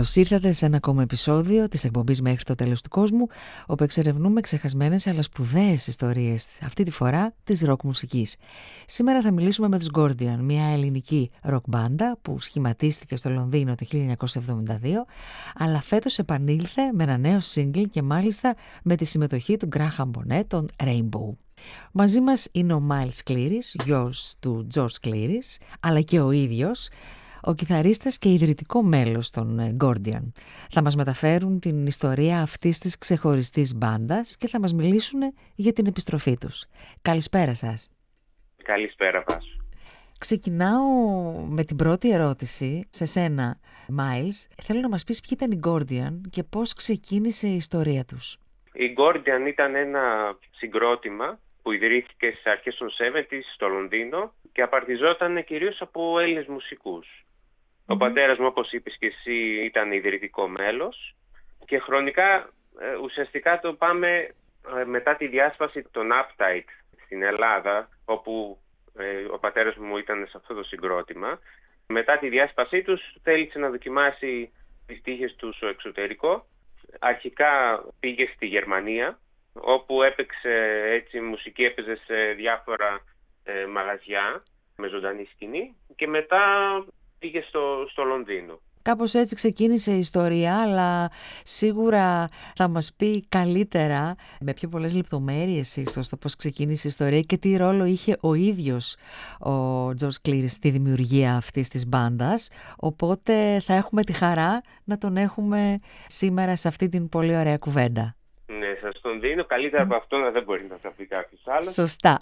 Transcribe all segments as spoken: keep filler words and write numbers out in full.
Καλώς ήρθατε σε ένα ακόμα επεισόδιο της εκπομπής Μέχρι το τέλος του κόσμου, όπου εξερευνούμε ξεχασμένες αλλά σπουδαίες ιστορίες, αυτή τη φορά της ροκ μουσικής. Σήμερα θα μιλήσουμε με τους Gordian, μια ελληνική ροκ μπάντα που σχηματίστηκε στο Λονδίνο το χίλια εννιακόσια εβδομήντα δύο, αλλά φέτος επανήλθε με ένα νέο single και μάλιστα με τη συμμετοχή του Graham Bonnet, των Rainbow. Μαζί μας είναι ο Miles Clearis, γιος του George Clearis, αλλά και ο ίδιος ο κιθαρίστας και ιδρυτικό μέλος των Gordian. Θα μας μεταφέρουν την ιστορία αυτής της ξεχωριστής μπάντας και θα μας μιλήσουν για την επιστροφή τους. Καλησπέρα σας. Καλησπέρα Βάσου. Ξεκινάω με την πρώτη ερώτηση σε σένα, Miles. Θέλω να μας πεις ποιοι ήταν οι Gordian και πώς ξεκίνησε η ιστορία τους. Οι Gordian ήταν ένα συγκρότημα που ιδρύθηκε στις αρχές των εβδομήντα στο Λονδίνο και απαρτιζόταν κυρίως από Έλληνες μουσικούς. Mm-hmm. Ο πατέρας μου, όπως είπες και εσύ, ήταν ιδρυτικό μέλος και χρονικά ε, ουσιαστικά το πάμε ε, μετά τη διάσπαση των Appetite στην Ελλάδα, όπου ε, ο πατέρας μου ήταν σε αυτό το συγκρότημα. Μετά τη διάσπασή τους θέλησε να δοκιμάσει τις τύχες του στο εξωτερικό. Αρχικά πήγε στη Γερμανία, όπου έπαιξε έτσι μουσική, έπαιζε σε διάφορα ε, μαγαζιά με ζωντανή σκηνή και μετά πήγε στο, στο Λονδίνο. Κάπως έτσι ξεκίνησε η ιστορία, αλλά σίγουρα θα μας πει καλύτερα, με πιο πολλές λεπτομέρειες ίσως, το πώς ξεκίνησε η ιστορία και τι ρόλο είχε ο ίδιος ο George Clearis στη δημιουργία αυτής της μπάντας. Οπότε θα έχουμε τη χαρά να τον έχουμε σήμερα σε αυτή την πολύ ωραία κουβέντα. Ναι, σας τον δίνω. Καλύτερα από αυτό να δεν μπορεί να τα πει κάποιος άλλος. Σωστά.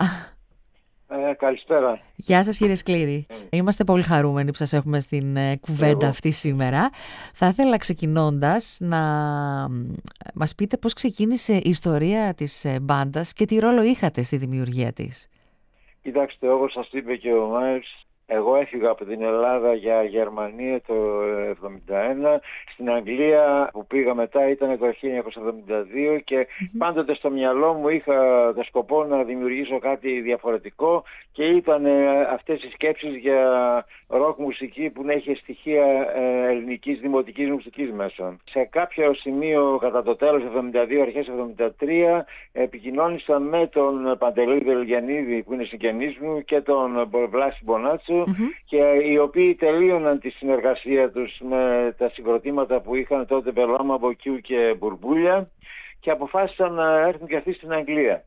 Ε, καλησπέρα. Γεια σας κύριε Σκλήρη. Mm. Είμαστε πολύ χαρούμενοι που σας έχουμε στην ε, κουβέντα Εγώ. αυτή σήμερα. Θα ήθελα ξεκινώντας να μας πείτε πώς ξεκίνησε η ιστορία της ε, μπάντας και τι ρόλο είχατε στη δημιουργία της. Κοιτάξτε, όπως σας είπε και ο Μάιρς, εγώ έφυγα από την Ελλάδα για Γερμανία το εβδομήντα ένα. Στην Αγγλία που πήγα μετά ήταν το χίλια εννιακόσια εβδομήντα δύο και mm-hmm. πάντοτε στο μυαλό μου είχα το σκοπό να δημιουργήσω κάτι διαφορετικό και ήταν αυτές οι σκέψεις για ροκ μουσική που να είχε στοιχεία ελληνικής δημοτικής μουσικής μέσα. Σε κάποιο σημείο κατά το τέλος εβδομήντα δύο, αρχές εβδομήντα τρία επικοινώνησα με τον Παντελή Δελγιαννίδη που είναι συγγενής μου και τον Βλάση Μπονάτσο Mm-hmm. και οι οποίοι τελείωναν τη συνεργασία τους με τα συγκροτήματα που είχαν τότε Μπελάμα, Μποκιού και Μπουρμπούλια και αποφάσισαν να έρθουν και αυτοί στην Αγγλία.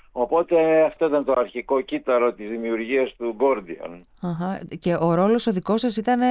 Οπότε αυτό ήταν το αρχικό κύτταρο της δημιουργίας του Gordian. Uh-huh. Και ο ρόλος ο δικός σας ήταν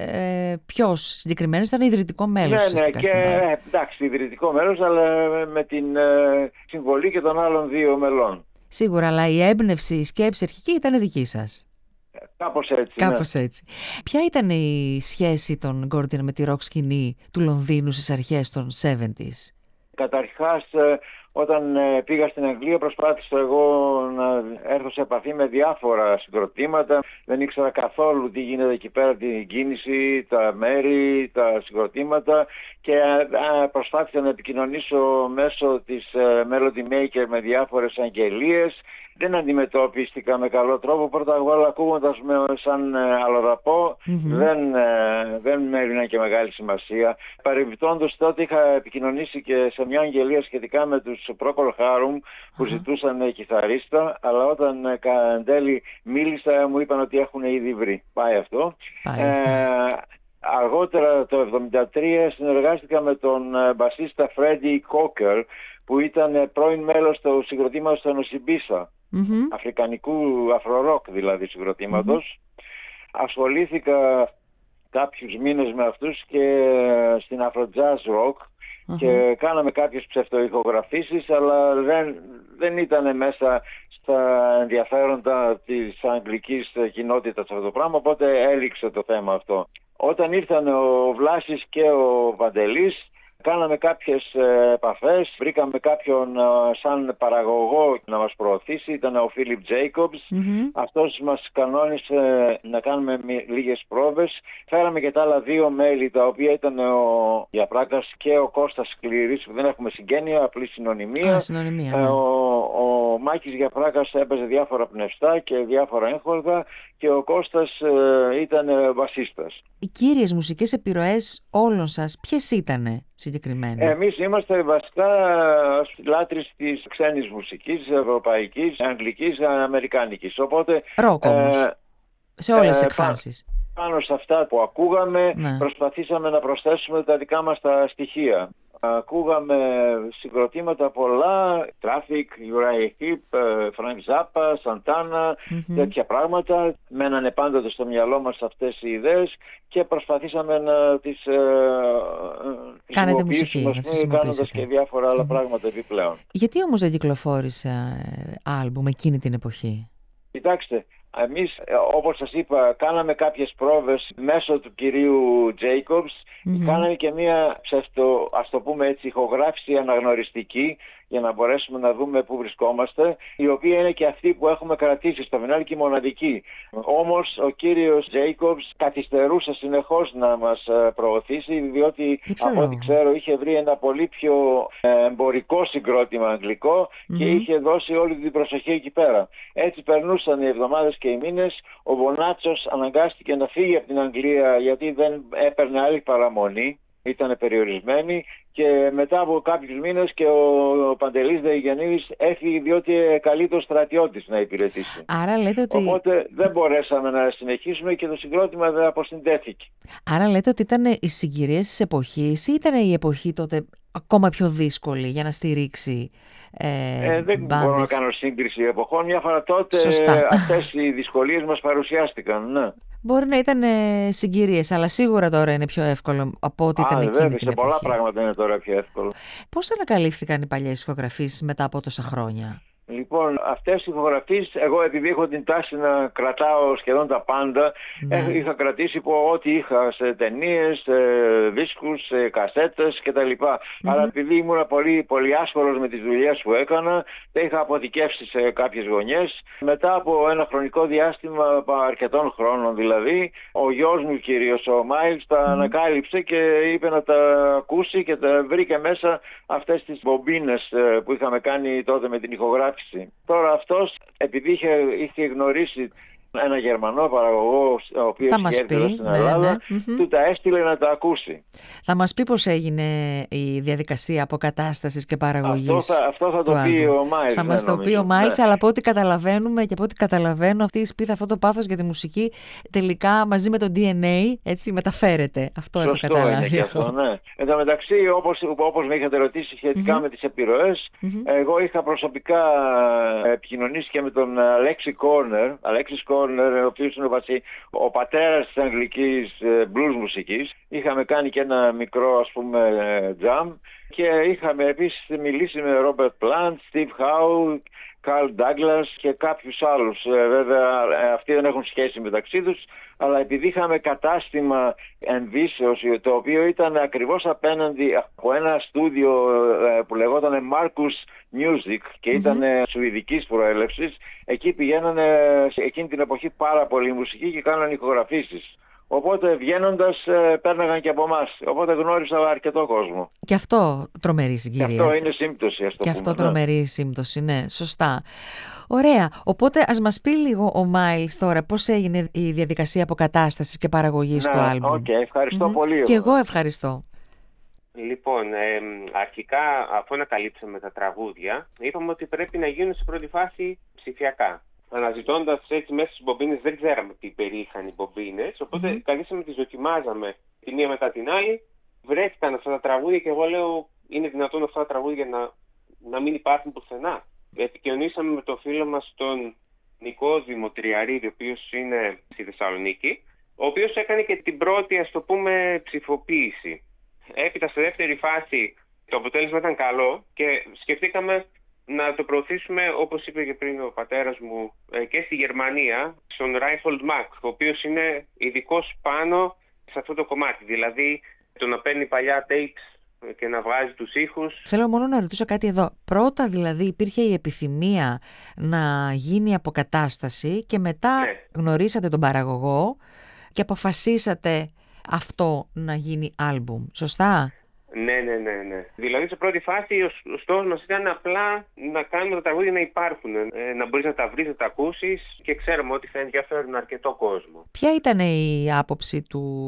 ε, ποιος συγκεκριμένος, ήταν ιδρυτικό μέλος? Ναι, ναι, και ε, εντάξει, ιδρυτικό μέλος, αλλά με την ε, συμβολή και των άλλων δύο μελών. Σίγουρα, αλλά η έμπνευση, η σκέψη αρχική ήταν δική σας. Κάπως έτσι. Κάπως ναι. έτσι. Ποια ήταν η σχέση των Gordian με τη ροκ σκηνή του Λονδίνου στις αρχές των εβδομήντα? Καταρχάς, όταν πήγα στην Αγγλία προσπάθησα εγώ να έρθω σε επαφή με διάφορα συγκροτήματα. Δεν ήξερα καθόλου τι γίνεται εκεί πέρα, την κίνηση, τα μέρη, τα συγκροτήματα και προσπάθησα να επικοινωνήσω μέσω της Melody Maker με διάφορες αγγελίες. Δεν αντιμετωπίστηκα με καλό τρόπο. Πρώτα απ' όλα ακούγοντας με σαν αλλοδαπό, mm-hmm. δεν, δεν με έδιναν και μεγάλη σημασία. Παρεμπιπτόντως τότε είχα επικοινωνήσει και σε μια αγγελία σχετικά με τους Procol Harum που mm-hmm. ζητούσαν κιθαρίστα, αλλά όταν εν τέλει μίλησα μου είπαν ότι έχουν ήδη βρει. Πάει αυτό. Πάει αυτό. Ε, αργότερα το εβδομήντα τρία συνεργάστηκα με τον μπασίστα Freddie Cocker που ήταν πρώην μέλος του συγκροτήματος των Οσιμπίσα, mm-hmm. αφρικανικού αφροροκ δηλαδή συγκροτήματος. Mm-hmm. Ασχολήθηκα κάποιους μήνες με αυτούς και στην Afro-Jazz Rock mm-hmm. και κάναμε κάποιες ψευτοϊχογραφήσεις, αλλά δεν, δεν ήταν μέσα στα ενδιαφέροντα της αγγλικής κοινότητας αυτό το πράγμα, οπότε έληξε το θέμα αυτό. Όταν ήρθαν ο Βλάσης και ο Παντελής, Κάναμε κάποιες ε, επαφές, βρήκαμε κάποιον ε, σαν παραγωγό να μας προωθήσει, ήταν ο Φίλιπ Τζέικομπς. Mm-hmm. Αυτός μας κανόνισε να κάνουμε λίγες πρόβες. Φέραμε και τα άλλα δύο μέλη, τα οποία ήταν ο Γιαπράκας και ο Κώστας Σκληρής, που δεν έχουμε συγγένεια, απλή συνωνυμία. Α, συνωνυμία, ε, ναι. ο, ο Μάκης Γιαπράκας έπαιζε διάφορα πνευστά και διάφορα έγχορδα και ο Κώστας ε, ήταν ε, βασίστας. Οι κύριες μουσικές επιρροές όλων σας ποιες ήτανε συγκεκριμένα? Εμείς είμαστε βασικά λάτρεις της ξένης μουσικής, ευρωπαϊκής, αγγλικής, αμερικάνικης. Οπότε, ροκ όμως, ε, σε όλες τις ε, εκφάνσεις. Πάνω σε αυτά που ακούγαμε, ναι, προσπαθήσαμε να προσθέσουμε τα δικά μας τα στοιχεία. Ακούγαμε συγκροτήματα πολλά, Traffic, Uriah Heep, Frank Zappa, Santana, mm-hmm. τέτοια πράγματα. Μένανε πάντοτε στο μυαλό μας αυτές οι ιδέες και προσπαθήσαμε να τις ε, κάνετε μουσική, να τις κάνοντας και διάφορα άλλα mm-hmm. πράγματα επιπλέον. Γιατί όμως δεν κυκλοφόρησε άλμπουμ εκείνη την εποχή? Κοιτάξτε, εμείς, όπως σας είπα, κάναμε κάποιες πρόβες μέσω του κυρίου Τζέικομπς. Mm-hmm. Κάναμε και μία, ψευτο, ας το πούμε έτσι, ηχογράφηση αναγνωριστική για να μπορέσουμε να δούμε πού βρισκόμαστε, η οποία είναι και αυτή που έχουμε κρατήσει στο φινάλι και μοναδική. Όμως ο κύριος Τζέικομπς καθυστερούσε συνεχώς να μας προωθήσει, διότι από ό,τι ξέρω είχε βρει ένα πολύ πιο εμπορικό συγκρότημα αγγλικό mm-hmm. και είχε δώσει όλη την προσοχή εκεί πέρα. Έτσι περνούσαν οι εβδομάδες και οι μήνες. Ο Μπονάτσος αναγκάστηκε να φύγει από την Αγγλία γιατί δεν έπαιρνε άλλη παραμονή. Ήταν περιορισμένοι και μετά από κάποιους μήνες και ο Παντελής Δεϊγεννίδης έφυγε διότι καλεί στρατιώτης να υπηρετήσει. Άρα λέτε ότι... Οπότε δεν μπορέσαμε να συνεχίσουμε και το συγκρότημα δεν αποσυντέθηκε. Άρα λέτε ότι ήταν οι συγκυρίες της εποχής ή ήταν η εποχή τότε ακόμα πιο δύσκολη για να στηρίξει ε, ε, δεν μπάντες? μπορώ να κάνω σύγκριση εποχών. Μια φορά τότε αυτές οι δυσκολίες μας παρουσιάστηκαν, ναι. Μπορεί να ήταν ε, συγκυρίες, αλλά σίγουρα τώρα είναι πιο εύκολο από ό,τι ήταν Α, εκείνη βέβαια, την σε εποχή. πολλά πράγματα είναι τώρα πιο εύκολο. Πώς ανακαλύφθηκαν οι παλιές ηχογραφήσεις μετά από τόσα χρόνια? Λοιπόν, αυτές οι ηχογραφίες, εγώ επειδή έχω την τάση να κρατάω σχεδόν τα πάντα, ναι. είχα κρατήσει από ό,τι είχα σε ταινίες, σε δίσκους, σε κασέτες κτλ. Mm-hmm. Αλλά επειδή ήμουν πολύ, πολύ άσχολος με τις δουλειές που έκανα, τα είχα αποθηκεύσει σε κάποιες γωνιές. Μετά από ένα χρονικό διάστημα, αρκετών χρόνων δηλαδή, ο γιος μου κυρίως, ο Μάιλς, τα mm-hmm. ανακάλυψε και είπε να τα ακούσει και τα βρήκε μέσα αυτές τις μπομπίνες που είχαμε κάνει τότε με την ηχογράφηση. Τώρα αυτός, επειδή είχε, είχε γνωρίσει ένα Γερμανό παραγωγό, ο οποίος είχε έρθει εδώ στην Ελλάδα, ναι, ναι. του τα έστειλε να τα ακούσει. Θα μας πει πώς έγινε η διαδικασία αποκατάστασης και παραγωγής. Αυτό θα, αυτό θα το πει άλμπου. ο Μάιλς. Θα μας το πει ο Μάιλς, ναι. αλλά από ό,τι καταλαβαίνουμε και από ό,τι καταλαβαίνω, αυτή η σπίθα, αυτό το πάθος για τη μουσική, τελικά μαζί με το ντι εν έι, έτσι, μεταφέρεται. Αυτό έχω καταλάβει. Είναι και αυτό, ναι. Εν τω μεταξύ, όπως, όπως με είχατε ρωτήσει σχετικά mm-hmm. με τις επιρροές, mm-hmm. εγώ είχα προσωπικά επικοινωνήσει και με τον Αλέξη Κόρνερ, Αλέξης Κόρνερ, ο οποίος είναι ο, βασί, ο πατέρας της αγγλικής blues μουσικής. Είχαμε κάνει και ένα μικρό, ας πούμε, jam και είχαμε επίσης μιλήσει με Ρόμπερτ Πλάντ, Στιβ Χάου, Καρλ Ντάγκλας και κάποιους άλλους. Ε, βέβαια αυτοί δεν έχουν σχέση μεταξύ τους, αλλά επειδή είχαμε κατάστημα ενδύσεως, το οποίο ήταν ακριβώς απέναντι από ένα στούντιο ε, που λεγόταν Marcus Music και ήταν mm-hmm. σουηδικής προέλευσης, εκεί πηγαίνανε εκείνη την εποχή πάρα πολύ μουσική και κάνανε ηχογραφήσεις. Οπότε βγαίνοντας ε, πέρναγαν και από εμάς. Οπότε γνώρισα αρκετό κόσμο. Και αυτό τρομερή συγκυρία. Και αυτό είναι σύμπτωση, ας το και πούμε. Και αυτό τρομερή ναι. σύμπτωση, ναι, σωστά. Ωραία. Οπότε ας μας πει λίγο ο Μάιλς τώρα πώς έγινε η διαδικασία αποκατάστασης και παραγωγής ναι, του άλμπουμ. Οκ, okay, ευχαριστώ mm-hmm. πολύ. Και εγώ ευχαριστώ. Λοιπόν, ε, αρχικά αφού ανακαλύψαμε τα τραγούδια, είπαμε ότι πρέπει να γίνουν σε πρώτη φάση ψηφιακά. Αναζητώντας έτσι μέσα στις μπομπίνες, δεν ξέραμε τι περιείχαν οι μπομπίνες, οπότε mm-hmm. καθίσαμε τις δοκιμάζαμε τη μία μετά την άλλη. Βρέθηκαν αυτά τα τραγούδια και εγώ λέω, είναι δυνατόν αυτά τα τραγούδια να, να μην υπάρχουν πουθενά? Επικοινωνήσαμε με τον φίλο μας τον Νικό Δημοτριαρίδη, ο οποίος είναι στη Θεσσαλονίκη, ο οποίος έκανε και την πρώτη, ας το πούμε, ψηφοποίηση. Έπειτα στη δεύτερη φάση το αποτέλεσμα ήταν καλό και σκεφτήκαμε να το προωθήσουμε, όπως είπε και πριν ο πατέρας μου, και στη Γερμανία, στον Reinhold Mack, ο οποίος είναι ειδικός πάνω σε αυτό το κομμάτι. Δηλαδή το να παίρνει παλιά tapes και να βγάζει τους ήχους. Θέλω μόνο να ρωτήσω κάτι εδώ. Πρώτα δηλαδή υπήρχε η επιθυμία να γίνει αποκατάσταση και μετά Ναι. γνωρίσατε τον παραγωγό και αποφασίσατε αυτό να γίνει άλμπουμ. Σωστά? Ναι, ναι, ναι, ναι. Δηλαδή σε πρώτη φάση ο, ο στόχος μας ήταν απλά να κάνουμε τα τραγούδια να υπάρχουν, ε, να μπορείς να τα βρεις, να τα ακούσεις και ξέρουμε ότι θα ενδιαφέρουν αρκετό κόσμο. Ποια ήταν η άποψη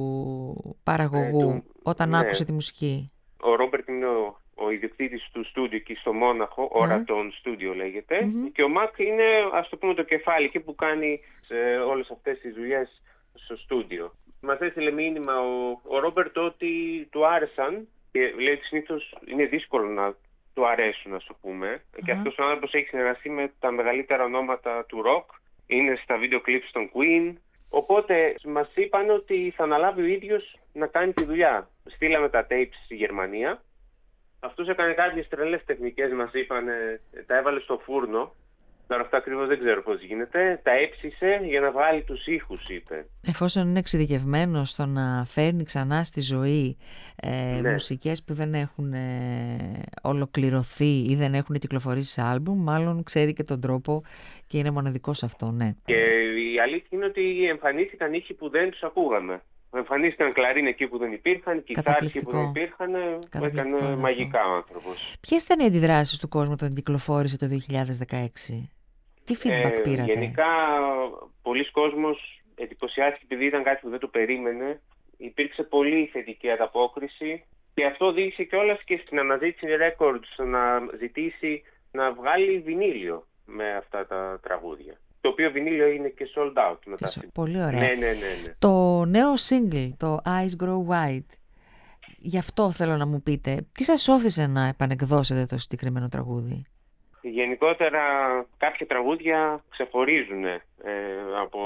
του παραγωγού Ε, του... όταν ναι. άκουσε τη μουσική? Ο Ρόμπερτ είναι ο, ο ιδιοκτήτης του στούντιο εκεί στο Μόναχο, Oraton Studio λέγεται, Mm-hmm. και ο Μακ είναι, ας το πούμε, το κεφάλι εκεί που κάνει ε, όλες αυτές τις δουλειές στο στούντιο. Μας έστειλε μήνυμα ο, ο Ρόμπερτ ότι του άρεσαν και λέει ότι συνήθως είναι δύσκολο να του αρέσουν, ας το πούμε. Uh-huh. Και αυτός ο άνθρωπος έχει συνεργαστεί με τα μεγαλύτερα ονόματα του rock, είναι στα βίντεο κλιπς των Queen. Οπότε μας είπαν ότι θα αναλάβει ο ίδιος να κάνει τη δουλειά. Στείλαμε τα tapes στη Γερμανία. Αυτός έκανε κάποιες τρελές τεχνικές, μας είπαν, τα έβαλε στο φούρνο. Τώρα αυτά ακριβώς δεν ξέρω πώς γίνεται. Τα έψισε για να βγάλει τους ήχους, είπε. Εφόσον είναι εξειδικευμένος στο να φέρνει ξανά στη ζωή ε, ναι. μουσικές που δεν έχουν ε, ολοκληρωθεί ή δεν έχουν κυκλοφορήσει σε άλμπουμ, μάλλον ξέρει και τον τρόπο και είναι μοναδικός αυτό, ναι. Και η αλήθεια είναι ότι εμφανίστηκαν ήχοι που δεν τους ακούγαμε. Εμφανίστηκαν κλαρίν εκεί που δεν υπήρχαν, κιθάρες εκεί που δεν υπήρχαν. Έκανε μαγικά ο άνθρωπος. Ποιες ήταν οι αντιδράσεις του κόσμου όταν κυκλοφόρησε το δύο χιλιάδες δεκαέξι? Τι feedback ε, πήρατε? Γενικά, πολλοί κόσμος εντυπωσιάστηκε επειδή ήταν κάτι που δεν το περίμενε. Υπήρξε πολύ θετική ανταπόκριση και αυτό οδήγησε κιόλας και στην αναζήτηση records να ζητήσει να βγάλει βινίλιο με αυτά τα τραγούδια. Το οποίο βινίλιο είναι και sold out μετά. Πολύ ωραία. Ναι, ναι, ναι, ναι. Το νέο single, το Eyes Grow White, γι' αυτό θέλω να μου πείτε, τι σας όθησε να επανεκδώσετε το συγκεκριμένο τραγούδι? Γενικότερα κάποια τραγούδια ξεχωρίζουν ε, από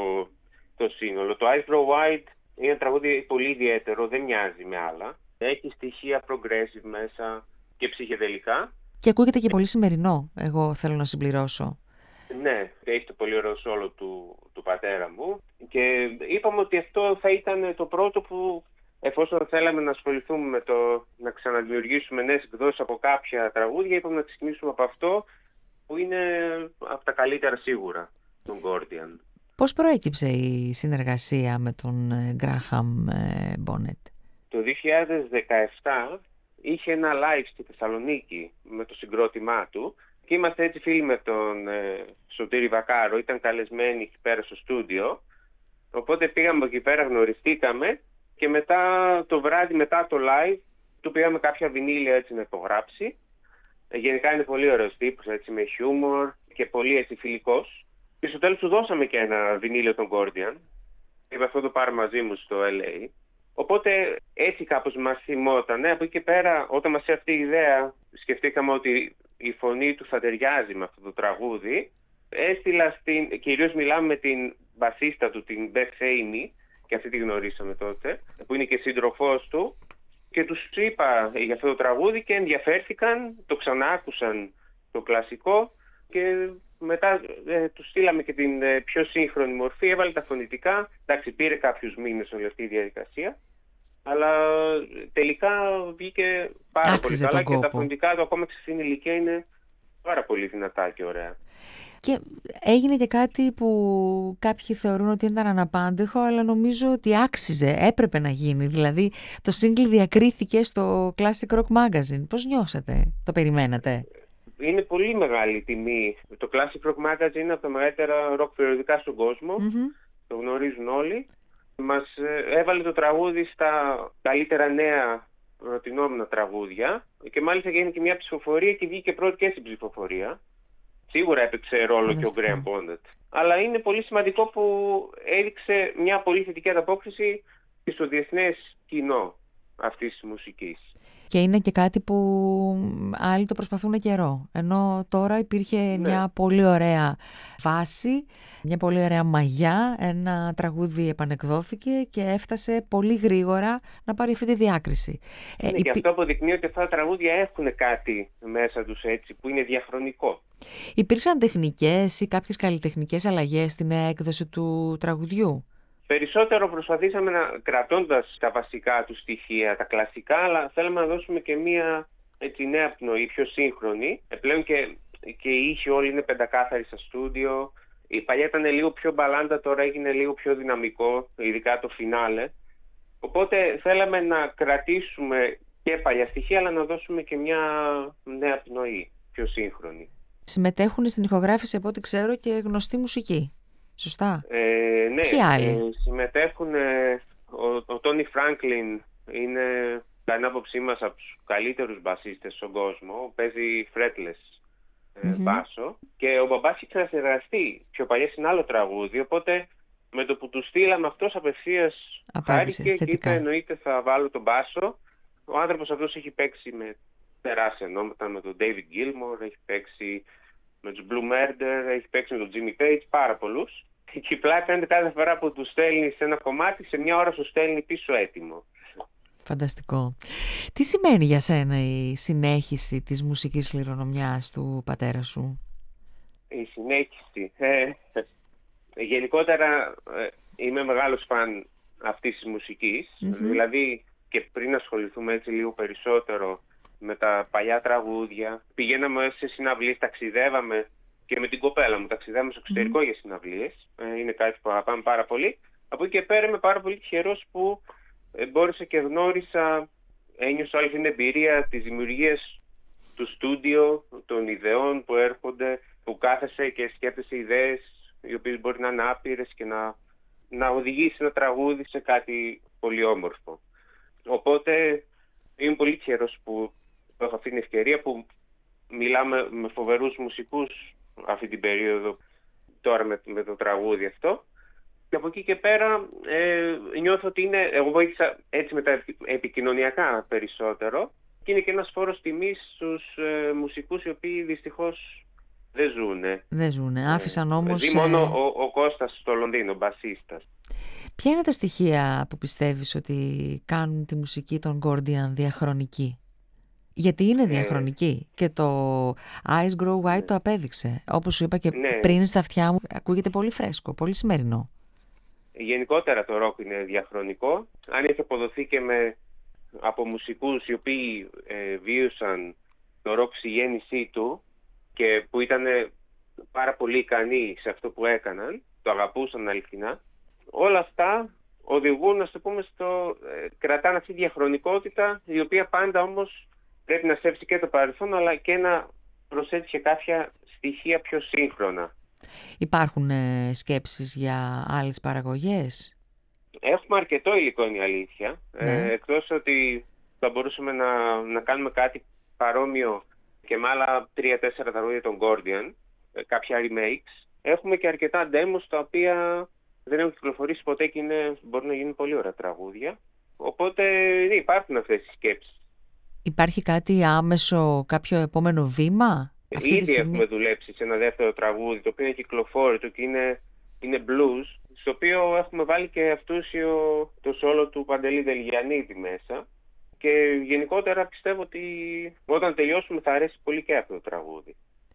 το σύνολο. Το Eyes Grow White είναι ένα τραγούδι πολύ ιδιαίτερο, δεν μοιάζει με άλλα. Έχει στοιχεία progressive μέσα και ψυχεδελικά. Και ακούγεται και πολύ σημερινό, εγώ θέλω να συμπληρώσω. Ναι, έχει το πολύ ωραίο σόλο του, του πατέρα μου και είπαμε ότι αυτό θα ήταν το πρώτο που, εφόσον θέλαμε να ασχοληθούμε με το να ξαναδημιουργήσουμε νέες εκδόσεις από κάποια τραγούδια, είπαμε να ξεκινήσουμε από αυτό που είναι από τα καλύτερα σίγουρα, τον Gordian. Πώς προέκυψε η συνεργασία με τον Γκράχαμ Μπόνετ? Το δύο χιλιάδες δεκαεπτά είχε ένα live στη Θεσσαλονίκη με το συγκρότημά του και είμαστε έτσι φίλοι με τον ε, Σωτήρη Βακάρο, ήταν καλεσμένοι εκεί πέρα στο στούντιο, οπότε πήγαμε εκεί πέρα, γνωριστήκαμε και μετά το βράδυ μετά το live του πήγαμε κάποια βινίλια έτσι να υπογράψει. Ε, γενικά είναι πολύ ωραίος τύπος, έτσι με χιούμορ και πολύ έτσι φιλικός. Και στο τέλος του δώσαμε και ένα βινίλιο των Gordian. Είπα αυτό το πάρω μαζί μου στο ελ έι. Οπότε έτσι κάπως μας θυμότανε. Από εκεί και πέρα, όταν μας ήρθε αυτή η ιδέα, σκεφτήκαμε ότι η φωνή του θα ταιριάζει με αυτό το τραγούδι. Έστειλα στην, κυρίως μιλάμε με την μπασίστα του, την Beth Amy, και αυτή τη γνωρίσαμε τότε, που είναι και σύντροφός του. Και τους είπα για αυτό το τραγούδι και ενδιαφέρθηκαν, το ξανάκουσαν το κλασικό και μετά ε, τους στείλαμε και την ε, πιο σύγχρονη μορφή, έβαλε τα φωνητικά, εντάξει πήρε κάποιους μήνες όλη αυτή η διαδικασία, αλλά τελικά βγήκε πάρα Άξιζε πολύ καλά τον και κόπο. τα φωνητικά του ακόμα και σε αυτήν την ηλικία είναι πάρα πολύ δυνατά και ωραία. Και έγινε και κάτι που κάποιοι θεωρούν ότι ήταν αναπάντεχο, αλλά νομίζω ότι άξιζε, έπρεπε να γίνει. Δηλαδή το single διακρίθηκε στο Classic Rock Magazine. Πώς νιώσατε, το περιμένατε? Είναι πολύ μεγάλη τιμή. Το Classic Rock Magazine είναι από τα μεγαλύτερα rock περιοδικά στον κόσμο. Mm-hmm. Το γνωρίζουν όλοι. Μας έβαλε το τραγούδι στα καλύτερα νέα προτινόμενα τραγούδια και μάλιστα έγινε και μια ψηφοφορία και βγήκε πρώτη και στην ψηφοφορία. Σίγουρα έπαιξε ρόλο και ο Graham Bonnet. Αλλά είναι πολύ σημαντικό που έδειξε μια πολύ θετική ανταπόκριση και στο διεθνές κοινό αυτής της μουσικής. Και είναι και κάτι που άλλοι το προσπαθούν καιρό. Ενώ τώρα υπήρχε ναι. μια πολύ ωραία βάση, μια πολύ ωραία μαγιά, ένα τραγούδι επανεκδόθηκε και έφτασε πολύ γρήγορα να πάρει αυτή τη διάκριση. Ναι, ε, και υπή... αυτό αποδεικνύει ότι αυτά τα τραγούδια έχουν κάτι μέσα τους έτσι που είναι διαχρονικό. Υπήρξαν τεχνικές ή κάποιες καλλιτεχνικές αλλαγές στην έκδοση του τραγουδιού? Περισσότερο προσπαθήσαμε να, κρατώντας τα βασικά του στοιχεία, τα κλασικά, αλλά θέλαμε να δώσουμε και μία έτσι, νέα πνοή, πιο σύγχρονη. Ε, πλέον και, και οι ήχοι όλοι είναι πεντακάθαροι στα στούντιο. Η παλιά ήταν λίγο πιο μπαλάντα, τώρα έγινε λίγο πιο δυναμικό, ειδικά το φινάλε. Οπότε θέλαμε να κρατήσουμε και παλιά στοιχεία, αλλά να δώσουμε και μια νέα πνοή, πιο σύγχρονη. Συμμετέχουν στην ηχογράφηση, από ό,τι ξέρω, και γνωστή μουσική. Σωστά. Ε, ναι, ποιοι άλλοι? Ε, συμμετέχουν ε, ο, ο Τόνι Φράγκλιν είναι κατά την άποψή μας από τους καλύτερους μπασίστες στον κόσμο. Παίζει fretless ε, mm-hmm. μπάσο και ο μπαμπάς έχει ξανασυνεργαστεί πιο παλιά σε ένα άλλο τραγούδι, οπότε με το που του στείλαμε αυτός απευθείας χάρηκε και είπε εννοείται θα βάλω τον μπάσο. Ο άνθρωπος αυτός έχει παίξει με τεράστια ονόματα, με τον David Gilmour, έχει παίξει με τους Blue Murder, έχει παίξει με τον Jimmy Page, πάρα πολλούς. Και η πλάκα είναι κάθε φορά που του στέλνει σε ένα κομμάτι, σε μια ώρα σου στέλνει πίσω έτοιμο. Φανταστικό. Τι σημαίνει για σένα η συνέχιση της μουσικής κληρονομιάς του πατέρα σου? Η συνέχιση. Ε, γενικότερα ε, είμαι μεγάλος φαν αυτής της μουσικής. Mm-hmm. Δηλαδή και πριν ασχοληθούμε έτσι λίγο περισσότερο με τα παλιά τραγούδια, πηγαίναμε σε συναυλίες, ταξιδεύαμε και με την κοπέλα μου ταξιδεύαμε στο εξωτερικό mm. για συναυλίες. Ε, είναι κάτι που αγαπάμε πάρα πολύ. Από εκεί και πέρα είμαι πάρα πολύ τυχερός που ε, μπόρεσα και γνώρισα, ένιωσα όλη την εμπειρία της δημιουργίας του στούντιο, των ιδεών που έρχονται, που κάθεσαι και σκέφτεσαι ιδέες οι οποίες μπορεί να είναι άπειρες και να, να οδηγήσει ένα τραγούδι σε κάτι πολύ όμορφο. Οπότε είμαι πολύ τυχερός που έχω αυτή την ευκαιρία, που μιλάμε με φοβερούς μουσικούς αυτή την περίοδο, τώρα με, με το τραγούδι αυτό. Και από εκεί και πέρα ε, νιώθω ότι είναι, εγώ βοήθησα έτσι με τα επικοινωνιακά περισσότερο, και είναι και ένας φόρος τιμής στους ε, μουσικούς οι οποίοι δυστυχώς δεν ζουνε. Δεν ζουνε, άφησαν όμως... Δηλαδή μόνο ο, ο Κώστας στο Λονδίνο, μπασίστας. Ποια είναι τα στοιχεία που πιστεύεις ότι κάνουν τη μουσική των Gordian διαχρονική? Γιατί είναι διαχρονική ε, και το Eyes Grow White ναι. το απέδειξε. Όπως σου είπα και ναι. πριν, στα αυτιά μου ακούγεται πολύ φρέσκο, πολύ σημερινό. Γενικότερα το ροκ είναι διαχρονικό. Αν έχει αποδοθεί και με, από μουσικούς οι οποίοι ε, βίωσαν το ροκ στη γέννησή του και που ήταν πάρα πολύ ικανοί σε αυτό που έκαναν, το αγαπούσαν αληθινά, όλα αυτά οδηγούν, να το πούμε, στο, ε, κρατάνε αυτή τη διαχρονικότητα, η οποία πάντα όμως πρέπει να σέβει και το παρελθόν, αλλά και να προσθέτει και κάποια στοιχεία πιο σύγχρονα. Υπάρχουν ε, σκέψεις για άλλες παραγωγές? Έχουμε αρκετό υλικό, είναι η αλήθεια. Ναι. Ε, εκτός ότι θα μπορούσαμε να, να κάνουμε κάτι παρόμοιο και με άλλα τρία-τέσσερα τραγούδια των Gordian, ε, κάποια remakes. Έχουμε και αρκετά demos τα οποία δεν έχουν κυκλοφορήσει ποτέ και είναι, μπορούν να γίνουν πολύ ωραία τραγούδια. Οπότε ναι, υπάρχουν αυτές οι σκέψεις. Υπάρχει κάτι άμεσο, κάποιο επόμενο βήμα? Αυτή Ήδη έχουμε δουλέψει σε ένα δεύτερο τραγούδι, το οποίο είναι κυκλοφόρητο και είναι, είναι blues, στο οποίο έχουμε βάλει και αυτούσιο το σόλο του Παντελή Δελγιαννίδη μέσα. Και γενικότερα πιστεύω ότι όταν τελειώσουμε θα αρέσει πολύ και αυτό το τραγούδι.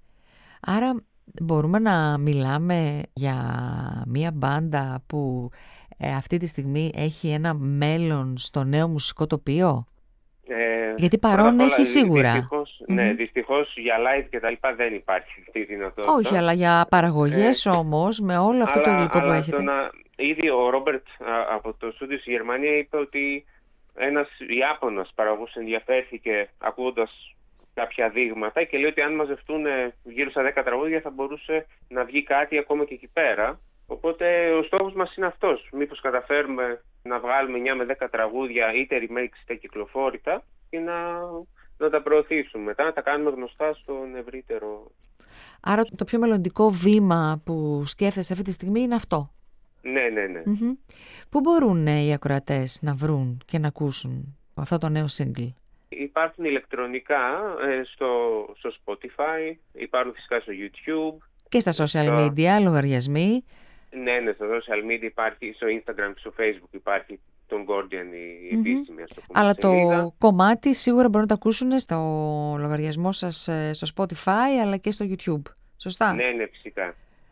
Άρα μπορούμε να μιλάμε για μία μπάντα που ε, αυτή τη στιγμή έχει ένα μέλλον στο νέο μουσικό τοπίο? Ε, Γιατί παρόν έχει όλα, σίγουρα. Δυστυχώς, mm-hmm. Ναι, δυστυχώς για live και τα λοιπά δεν υπάρχει αυτή η δυνατότητα. Όχι, αλλά για παραγωγές ε, όμως, με όλο αυτό αλλά, το υλικό αλλά που έχετε. Να, ήδη ο Ρόμπερτ από το στούντιο στη Γερμανία είπε ότι ένας Ιάπωνας παραγωγός ενδιαφέρθηκε ακούγοντας κάποια δείγματα και λέει ότι αν μαζευτούν γύρω στα δέκα τραγούδια θα μπορούσε να βγει κάτι ακόμα και εκεί πέρα. Οπότε ο στόχος μας είναι αυτός. Μήπως καταφέρουμε να βγάλουμε εννιά με δέκα τραγούδια, είτε remakes είτε κυκλοφόρητα, και να, να τα προωθήσουμε μετά, να τα κάνουμε γνωστά στον ευρύτερο. Άρα το πιο μελλοντικό βήμα που σκέφτεσαι αυτή τη στιγμή είναι αυτό? Ναι, ναι, ναι. Mm-hmm. Πού μπορούν οι ακροατές να βρουν και να ακούσουν αυτό το νέο single? Υπάρχουν ηλεκτρονικά ε, στο, στο Spotify, υπάρχουν φυσικά στο YouTube. Και στα social στο... media, λογαριασμοί. Ναι, ναι, στα social media υπάρχει, στο Instagram και στο Facebook υπάρχει τον Gordian η επίσημη, mm-hmm. ας το πούμε. Αλλά σελίδα. Το κομμάτι σίγουρα μπορούν να το ακούσουν στο λογαριασμό σας στο Spotify αλλά και στο YouTube. Σωστά? Ναι, ναι, φυσικά.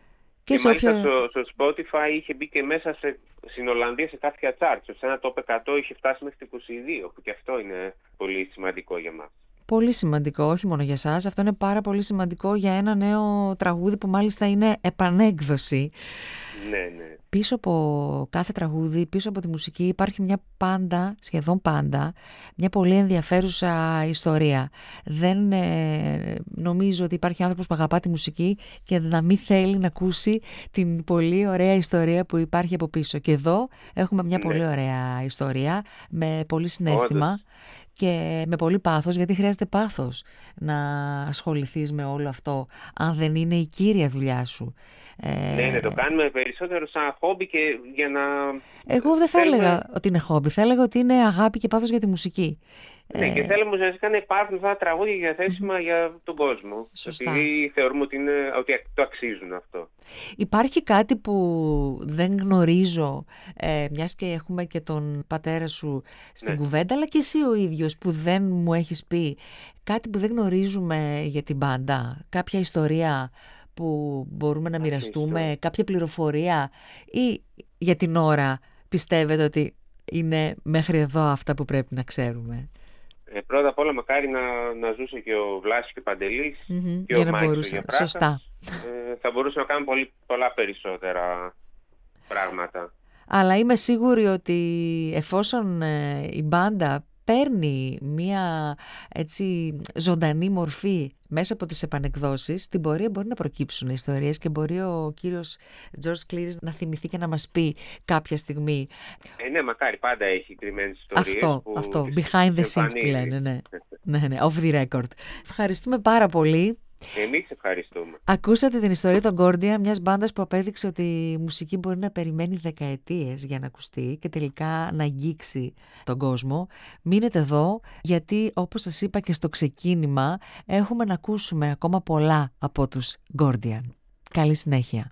Και, και μάλιστα όποια... στο, στο Spotify είχε μπει και μέσα σε, στην Ολλανδία σε κάποια charts. Σε ένα top εκατό είχε φτάσει μέχρι το είκοσι δύο, που και αυτό είναι πολύ σημαντικό για μας. Πολύ σημαντικό, όχι μόνο για εσάς. Αυτό είναι πάρα πολύ σημαντικό για ένα νέο τραγούδι που μάλιστα είναι επανέκδοση. Ναι, ναι. Πίσω από κάθε τραγούδι, πίσω από τη μουσική υπάρχει μια πάντα, σχεδόν πάντα, μια πολύ ενδιαφέρουσα ιστορία. Δεν ε, νομίζω ότι υπάρχει άνθρωπος που αγαπά τη μουσική και να μην θέλει να ακούσει την πολύ ωραία ιστορία που υπάρχει από πίσω. Και εδώ έχουμε μια ναι. πολύ ωραία ιστορία, με πολύ συναίσθημα. Όντως. Και με πολύ πάθος, γιατί χρειάζεται πάθος να ασχοληθείς με όλο αυτό, αν δεν είναι η κύρια δουλειά σου. Ναι, ναι, το κάνουμε περισσότερο σαν χόμπι και για να... Εγώ δεν θα θέλουμε... έλεγα ότι είναι χόμπι, θα έλεγα ότι είναι αγάπη και πάθος για τη μουσική. Ναι, ε... και θέλουμε ουσιαστικά να υπάρχουν αυτά τα τραγούδια διαθέσιμα mm-hmm. για τον κόσμο. Σωστά. Επειδή θεωρούμε ότι, είναι, ότι το αξίζουν αυτό. Υπάρχει κάτι που δεν γνωρίζω, ε, μιας και έχουμε και τον πατέρα σου στην ναι. κουβέντα, αλλά και εσύ ο ίδιος που δεν μου έχεις πει, κάτι που δεν γνωρίζουμε για την μπάντα, κάποια ιστορία που μπορούμε να μοιραστούμε, κάποια πληροφορία, ή για την ώρα πιστεύετε ότι είναι μέχρι εδώ αυτά που πρέπει να ξέρουμε? Ε, πρώτα απ' όλα μακάρι να, να ζούσε και ο Βλάσης και ο Παντελής mm-hmm. και για ο Μάκης ο Σωστά. Ε, θα μπορούσαμε να κάνουμε πολύ, πολλά περισσότερα πράγματα. Αλλά είμαι σίγουρη ότι εφόσον ε, η μπάντα παίρνει μία έτσι ζωντανή μορφή μέσα από τις επανεκδόσεις, στην πορεία μπορεί να προκύψουν ιστορίες και μπορεί ο κύριος Τζορτζ Κλήρης να θυμηθεί και να μας πει κάποια στιγμή. Ε, ναι, μακάρι, πάντα έχει κρυμμένες ιστορίες. Αυτό, που αυτό, behind the scenes που λένε, ναι. ναι, ναι, off the record. Ευχαριστούμε πάρα πολύ. Εμείς ευχαριστούμε. Ακούσατε την ιστορία των Gordian, μιας μπάντας που απέδειξε ότι η μουσική μπορεί να περιμένει δεκαετίες για να ακουστεί και τελικά να αγγίξει τον κόσμο. Μείνετε εδώ, γιατί όπως σας είπα και στο ξεκίνημα, έχουμε να ακούσουμε ακόμα πολλά από τους Gordian. Καλή συνέχεια.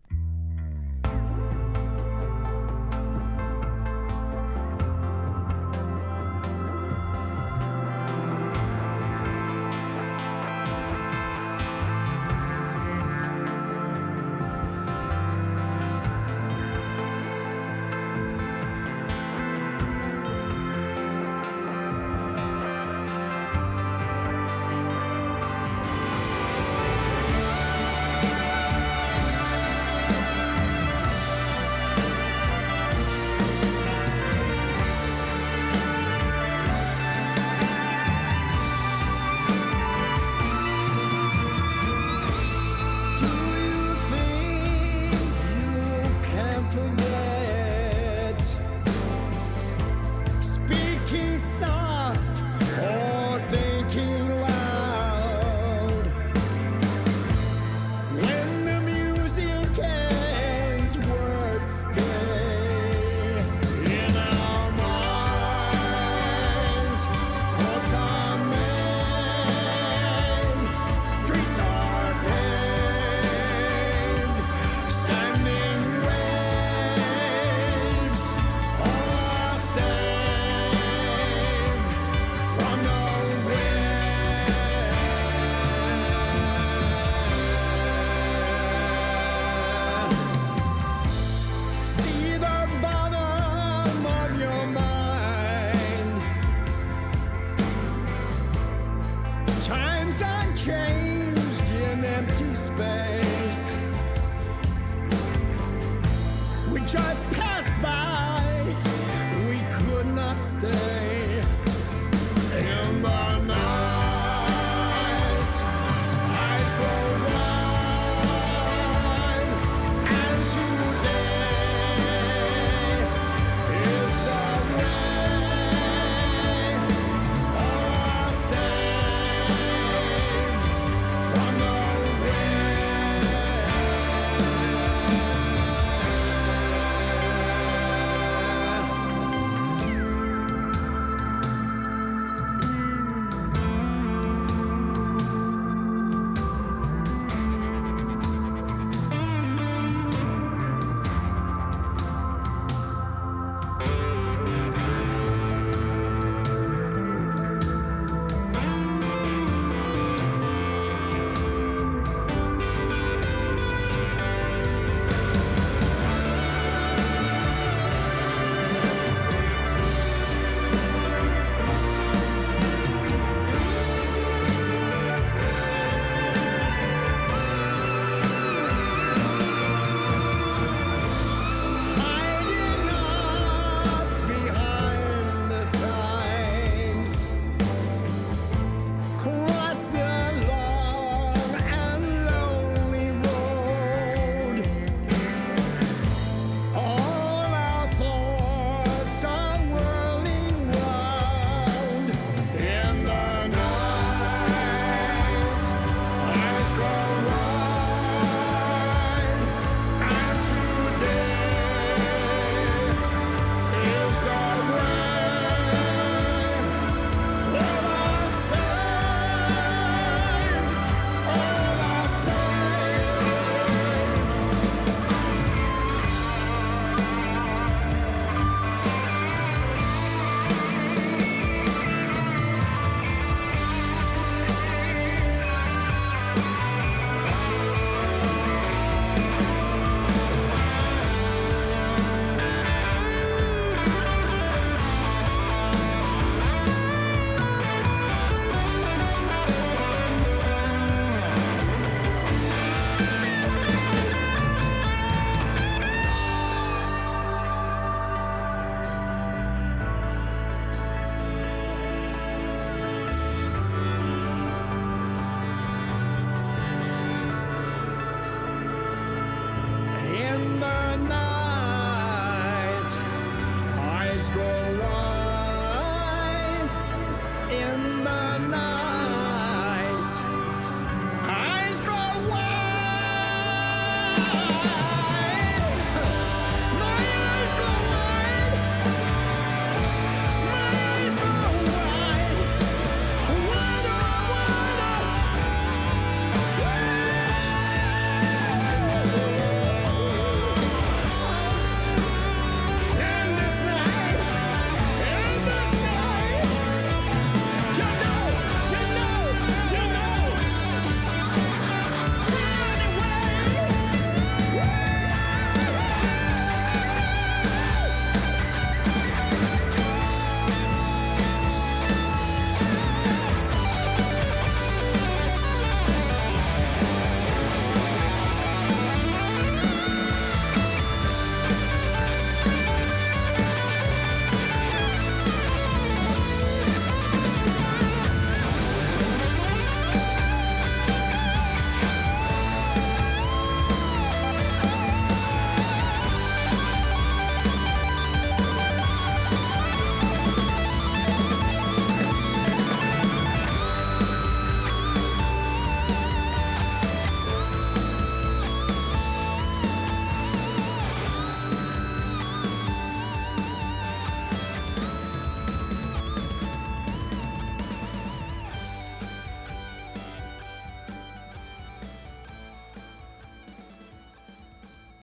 cry.